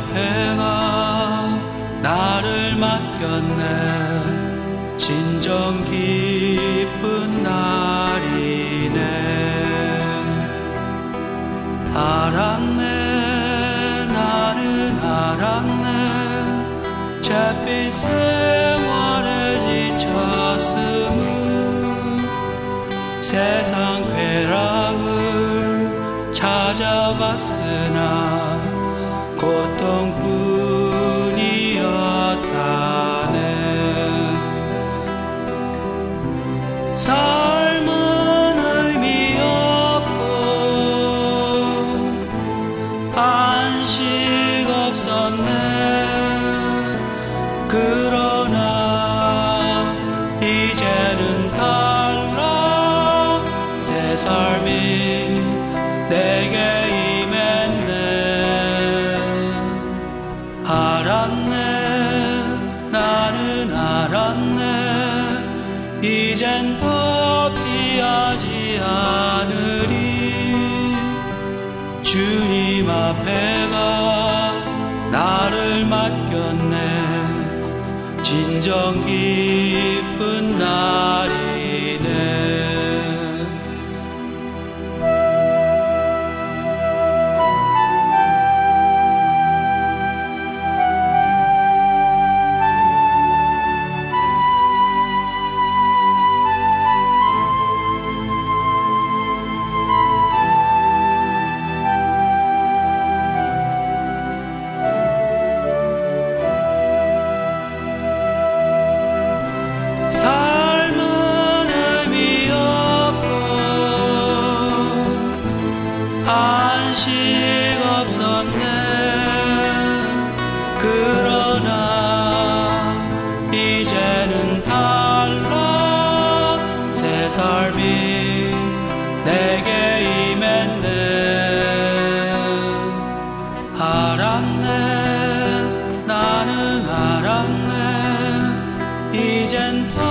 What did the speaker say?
앞에가 나를 맡겼네. 진정 기쁜 날이네. 알았네, 나는 알았네. 잿빛 생활에 지쳤음을, 세상 쾌락을 찾아봤으나 고통뿐이었다네. 삶은 의미 없고 안식 없었네. 그러나 이제는 달라. 새 삶이 내게 알았네, 나는 알았네. 이젠 더 피하지 않으리. 주님 앞에가 나를 맡겼네. 진정 기쁜 날이네. 안식 없었네. 그러나 이제는 달라. 새 삶이 내게 임했네. 알았네, 나는 알았네. 이젠 더